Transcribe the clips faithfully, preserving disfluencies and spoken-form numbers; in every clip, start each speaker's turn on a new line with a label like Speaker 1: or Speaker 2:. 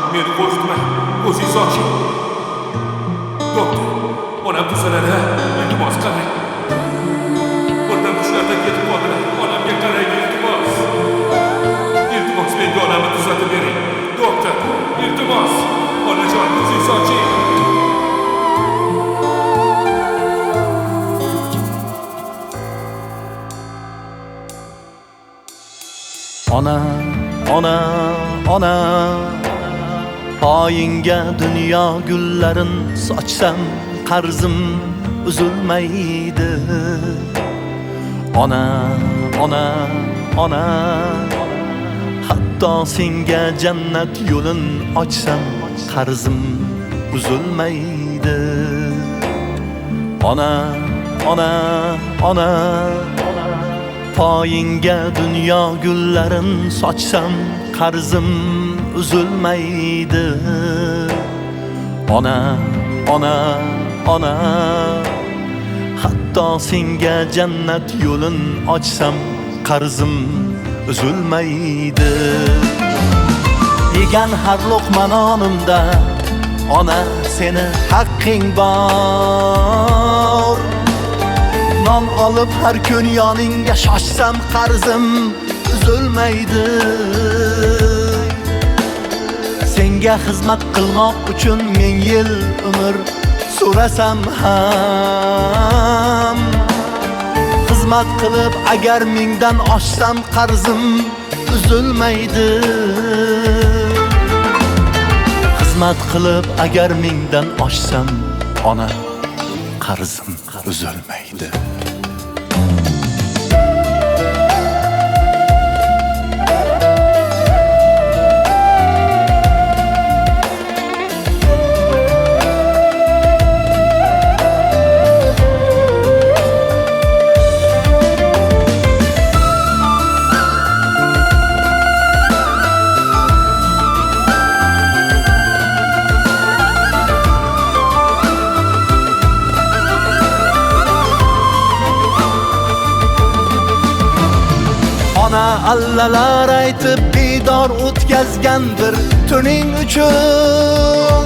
Speaker 1: meni qo'rqitmang. O'zingiz oching. Doktor, onam tuzaladi. Iltimos qarang. Birdan tushlardan ketib qoldilar. Onamga qarang, iltimos. Iltimos, menga onamni tuzatib bering. Doktor, iltimos. Onajon, o'zingiz oching.
Speaker 2: Ona, ona, ona, poyinga dunyo gullarin sochsam qarzim uzilmaydi. Ona, ona, ona, hatto senga jannat yo'lin ochsam qarzim uzilmaydi. Ona, ona, ona, poyinga dunyo gullarin sochsam qarzim uzilmaydi. Ona, ona, ona, hatto senga jannat yo'lin ochsam qarzim uzilmaydi. Yegan har luqma nonimda ona seni haqqing bor. Non olib har kun yoningga shoshsam qarzim uzilmaydi. Senga xizmat qilmoq uchun ming yil umr so'rasam ham, xizmat qilib agar mingdan oshsam qarzim uzilmaydi. Xizmat qilib agar mingdan oshsam ona qarzim uzilmaydi. Ona allalar aytib bidor o'tkazgandir tuning uchun.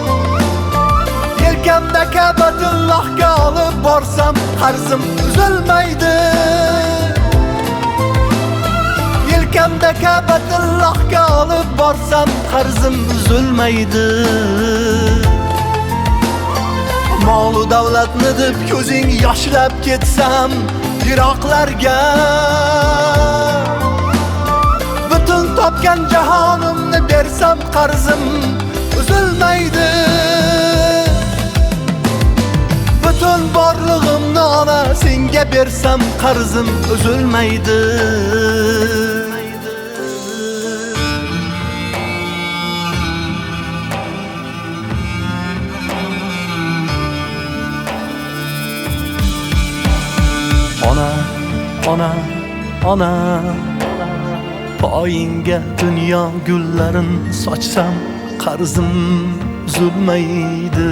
Speaker 2: Yelkamda Ka'batullohga olib borsam qarzim uzilmaydi. Yelkamda Ka'batullohga olib borsam qarzim uzilmaydi. Mol-u davlatni deb ko'zing yoshlab ketsam yiroqlarga, butun topgan jahonimni bersam qarzim uzilmaydi. Butun borlig'imni ona senga bersam qarzim uzilmaydi. Ona, ona, ona, poyinga dunyo gullarin sochsam qarzim uzilmaydi.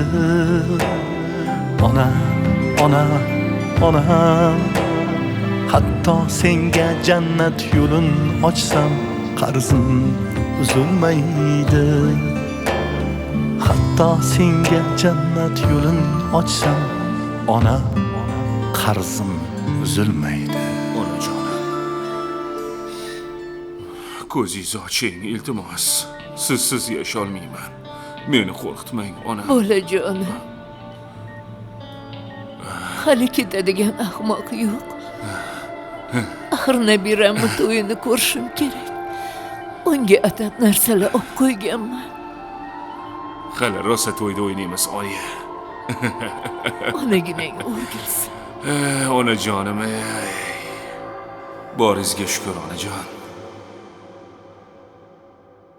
Speaker 2: Ona, ona, ona, hatto senga jannat yo'lin ochsam qarzim uzilmaydi. Hatto senga jannat yo'lin ochsam ona qarzim uzilmaydi.
Speaker 1: Onajonim, ko'zingizni oching, iltimos. Sizsiz yasholmayman. Meni qo'rqitmang, ona.
Speaker 3: Bolajonim, hali ketadigan ahmoq yo'q. Axir nabiramni to'yini ko'rishim kerak. Unga atab narsalar olib qo'yganman.
Speaker 1: Hali rosa to'yda o'ynaymiz, oyi.
Speaker 3: Onaginang o'rgilsin.
Speaker 1: Onajonim, ey. Boringizga shukr, onajon.